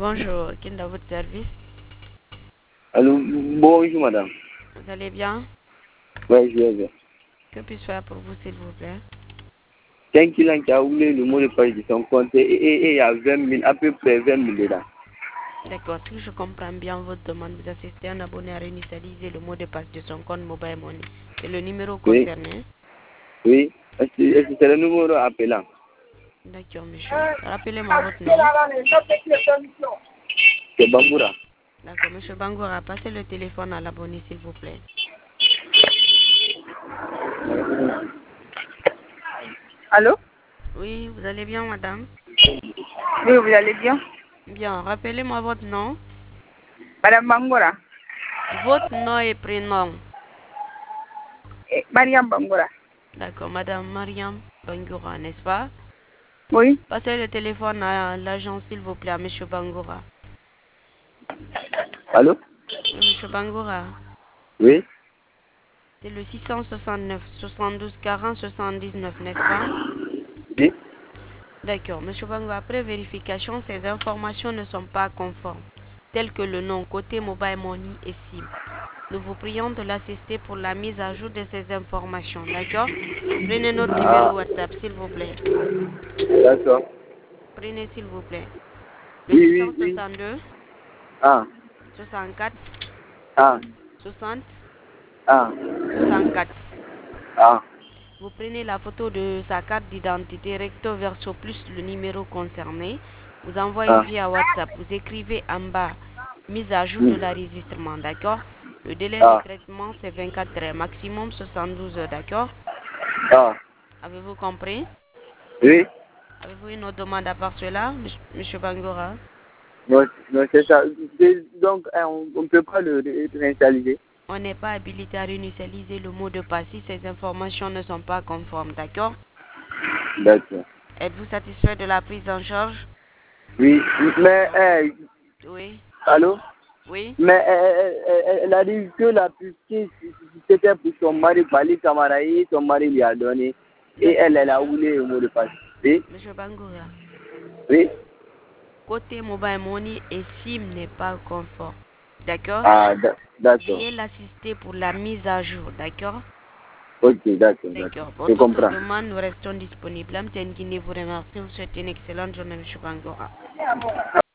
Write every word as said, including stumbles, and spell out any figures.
Bonjour, quel est votre service? Allô, bonjour madame. Vous allez bien? Ouais, je vais bien. Que puis-je faire pour vous, s'il vous plaît? C'est un client qui a oublié le mot de passe de son compte et, et, et il y a vingt mille, à peu près vingt mille dedans. D'accord, si je comprends bien votre demande, vous assistez un abonné à réinitialiser le mot de passe de son compte Mobile Money. C'est le numéro Oui, concerné? oui. Est-ce que est-ce que c'est le numéro appelant? D'accord, monsieur. Rappelez-moi votre nom. C'est Bamboura. D'accord, monsieur Bangoura, passez le téléphone à l'abonné, s'il vous plaît. Allô? Oui, vous allez bien, madame? Oui, vous allez bien? Bien, rappelez-moi votre nom. Madame Bangora. Votre nom et prénom. Eh, Mariam Bangora. D'accord, madame Mariam Bangoura, n'est-ce pas? Oui. Passez le téléphone à l'agent, s'il vous plaît, à monsieur Bangoura. Allô? Oui, monsieur Bangoura. Oui, C'est le six cent soixante-neuf, soixante-douze, quarante, soixante-dix-neuf, n'est-ce pas? oui. D'accord. Monsieur Bango, après vérification, ces informations ne sont pas conformes, telles que le nom, côté Mobile Money et SIM. Nous vous prions de l'assister pour la mise à jour de ces informations, d'accord? Prenez notre numéro Ah, WhatsApp, s'il vous plaît. d'accord. Prenez, s'il vous plaît. Le Oui, six oui, cent oui. soixante-deux, Ah, soixante-quatre, ah, soixante, ah, soixante-quatre. ah, Vous prenez la photo de sa carte d'identité recto verso plus le numéro concerné. Vous envoyez ah. via WhatsApp. Vous écrivez en bas mise à jour de Hmm. l'enregistrement, d'accord? Le délai de Ah, traitement c'est vingt-quatre heures, maximum soixante-douze heures, d'accord? ah. Avez-vous compris? Oui. Avez-vous une autre demande à part cela, monsieur monsieur Bangora? Non, non, c'est ça. C'est- Donc, hein, on ne peut pas le ré- réinitialiser. On n'est pas habilité à réinitialiser le mot de passe si ces informations ne sont pas conformes, d'accord? D'accord. Êtes-vous satisfait de la prise en charge? Oui, mais, eh, Oui, allô? oui. Mais elle, elle, elle a dit que la puisque c'était pour son mari, Bali Camara, et son mari lui a donné. Et D'accord, elle, elle a monsieur. oublié le mot de passe. Oui, Monsieur Bangora. oui. Côté Mobile Money et SIM n'est pas conforme. D'accord? Ah, d'a- d'accord. Veuillez l'assister pour la mise à jour. D'accord? Ok, d'accord, d'accord. D'accord. Pour Je toute comprends. demande, nous restons disponibles. Amten Guinée vous remercie. Vous souhaite une excellente journée, monsieur Bangora.